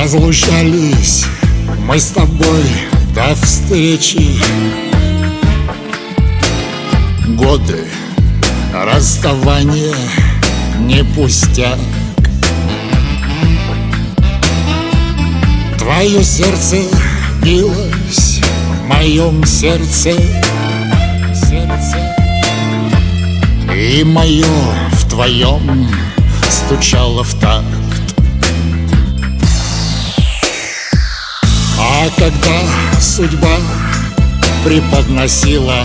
Разлучались мы с тобой до встречи. Годы расставания не пустяк. Твое сердце билось в моем сердце, и мое в твоем стучало в такт. А когда судьба преподносила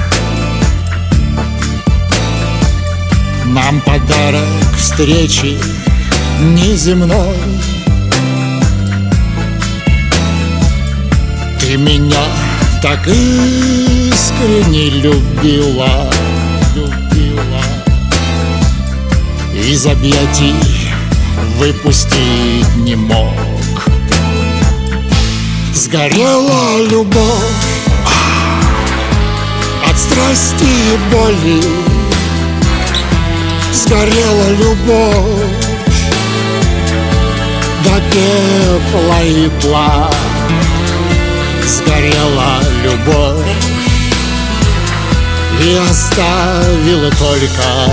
нам подарок встречи неземной, ты меня так искренне любила, из объятий выпустить не мог. Сгорела любовь от страсти и боли, сгорела любовь до пепла и тла. Сгорела любовь и оставила только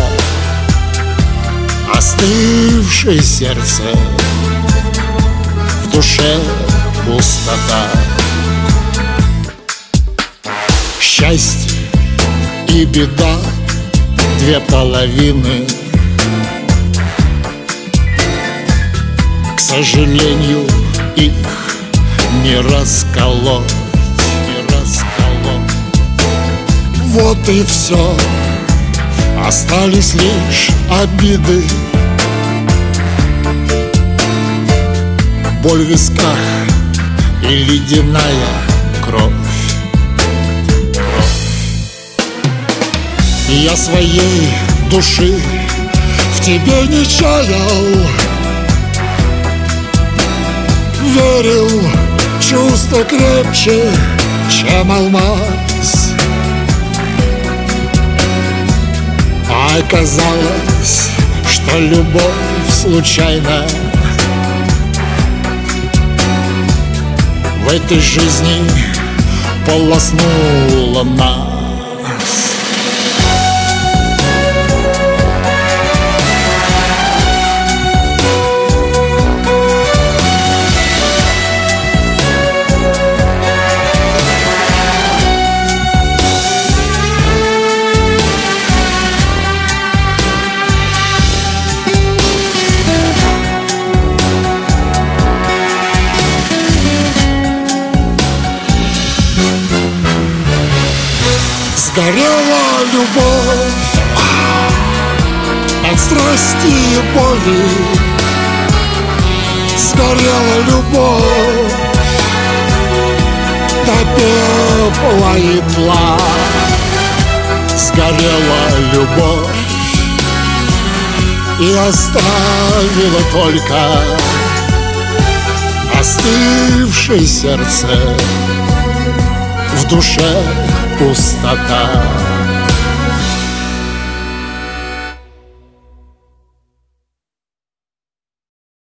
остывшее сердце, в душе пустота. Счастье и беда — две половины. К сожалению, их не расколоть. Вот и все, остались лишь обиды, боль в висках и ледяная кровь. Я своей души в тебе не чаял, верил, чувство крепче, чем алмаз. А оказалось, что любовь случайна в этой жизни полоснула нас. Сгорела любовь от страсти и боли, сгорела любовь до пепла и тла. Сгорела любовь и оставила только остывшее сердце, в душе пустота.